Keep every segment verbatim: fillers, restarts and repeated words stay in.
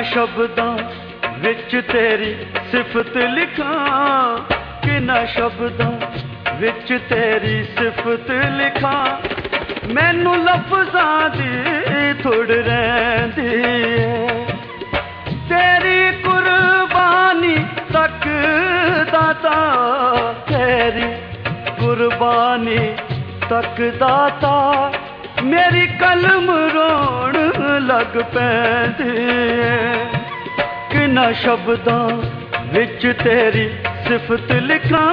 शब्दां विच तेरी सिफत लिखां, किना शब्दां विच तेरी सिफत लिखां। मैनू लफ्ज़ां दी थुड़ रहिंदी है, तेरी कुर्बानी तक दाता, तेरी कुर्बानी तक दाता। मेरी कलम रोण लग पैंदी है, किना शब्दां विच तेरी सिफत लिखां।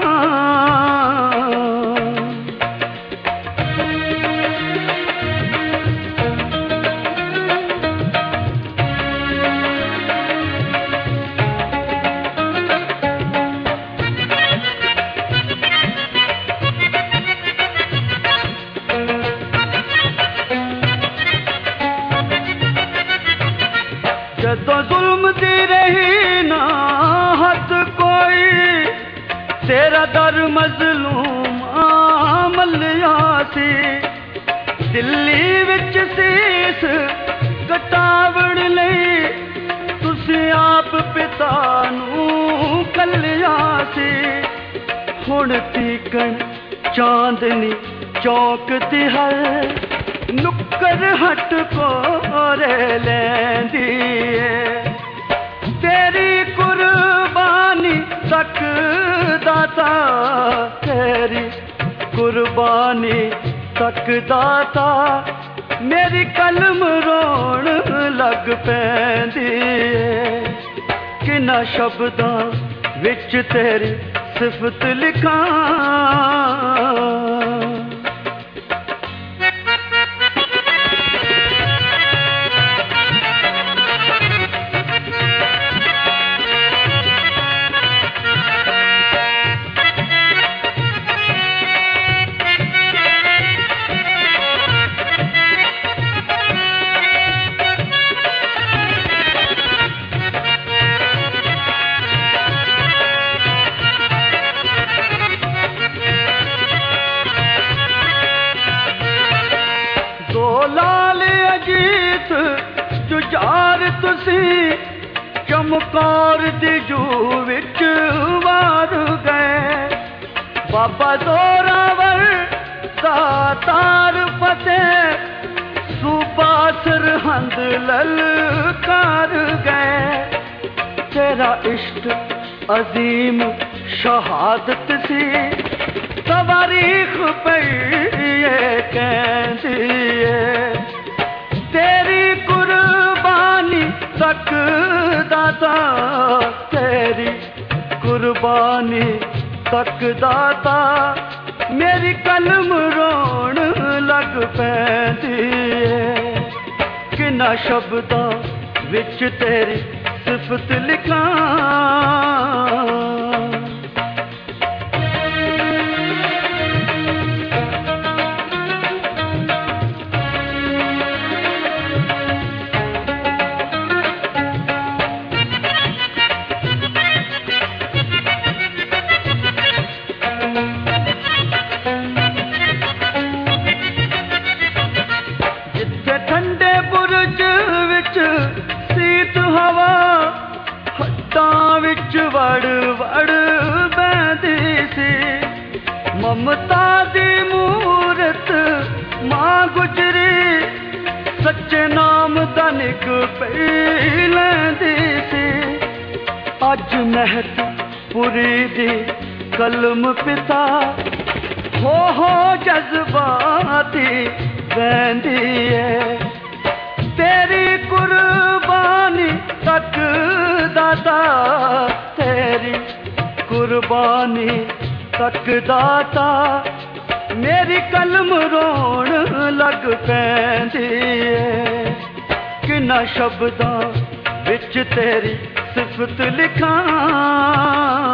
जदों जुल्म दी रही ना हद कोई, तेरा दर मजलूम मलिया सी। दिल्ली विच सीस कटावण लई तुसीं आप पिता नूं कलिया सी। हुण तीकण चांदनी चौक दी हर नुक्कर हट कोरे लैंदी है, तेरी कुर्बानी तक दाता, तेरी कुर्बानी तक दाता। मेरी कलम रोण लग पैंदी है, किना शब्दां विच तेरी सिफत लिखां। लाल अजीत जुझार तुसी चमकौर दी जू विच वार गए। बाबा जोरावर दातार फतेह सूबा सरहंद ललकार गए। तेरा इश्क अजीम शहादत सी, तवारीख पई कहती है, तेरी कुर्बानी तक दाता, तेरी कुर्बानी तक दाता। मेरी कलम रोण लग पैंदी है, किना शब्दां विच तेरी सिफत लिखां। वड़ वड़ बैठी सी ममता दी मूरत मां गुजरी, सच्चे नाम दा निक पई लैंदी सी। अज महत पुरी दी कलम पिता हो हो जज्बाती बहंदी है, तेरी कुर्बानी तक दाता, तेरी कुर्बानी तक दाता। मेरी कलम रोण लग पैंदी है, किना शब्दां विच तेरी सिफत लिखां।